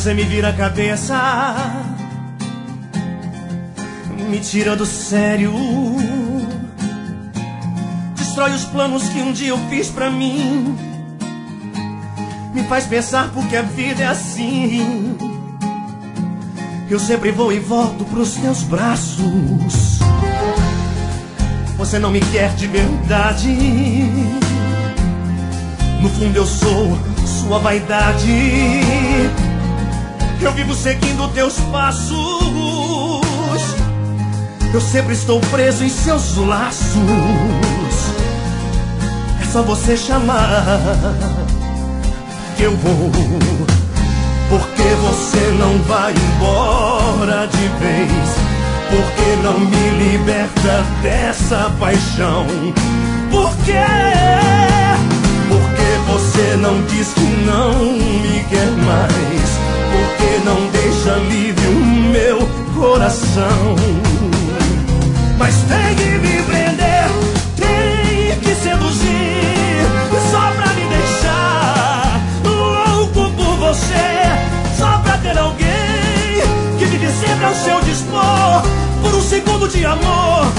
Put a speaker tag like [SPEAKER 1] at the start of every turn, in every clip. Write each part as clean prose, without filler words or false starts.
[SPEAKER 1] Você me vira a cabeça, me tira do sério, destrói os planos que um dia eu fiz pra mim, me faz pensar porque a vida é assim. Eu sempre vou e volto pros teus braços. Você não me quer de verdade. No fundo eu sou sua vaidade. Eu vivo seguindo teus passos. Eu sempre estou preso em seus laços. É só você chamar que eu vou. Porque você não vai embora de vez? Porque não me liberta dessa paixão? Por quê? Porque você não diz que não me quer mais? Porque não deixa livre o meu coração? Mas tem que me prender, tem que seduzir, só pra me deixar louco por você. Só pra ter alguém que vive sempre ao seu dispor, por um segundo de amor.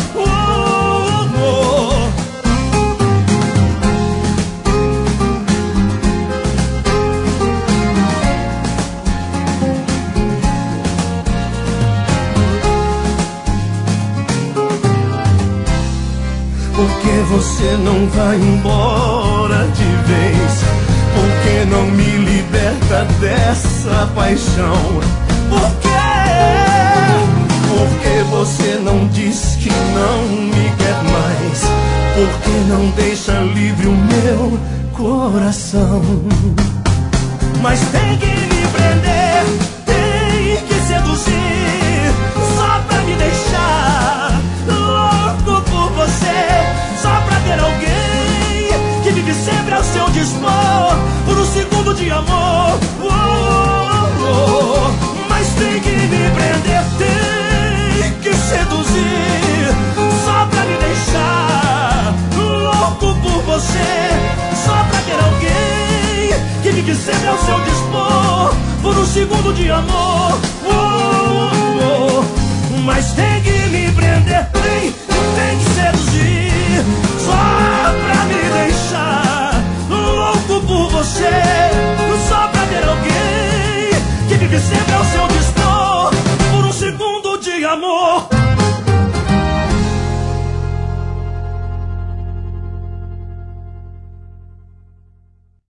[SPEAKER 1] Porque você não vai embora de vez? Porque não me liberta dessa paixão? Por quê? Porque você não diz que não me quer mais? Porque não deixa livre o meu coração? Mas tem que me prender, tem que seduzir, só pra me deixar louco por você. Só pra ter alguém que vive sempre ao seu dispor, por um segundo de amor. Mas tem que me prender, tem que seduzir, só pra me deixar louco por você. Só pra ter alguém que vive sempre ao seu dispor, por um segundo de amor. Mas tem que me prender, tem que seduzir, só pra me deixar louco por você. Só pra ter alguém que vive sempre ao seu dispor, por um segundo de amor.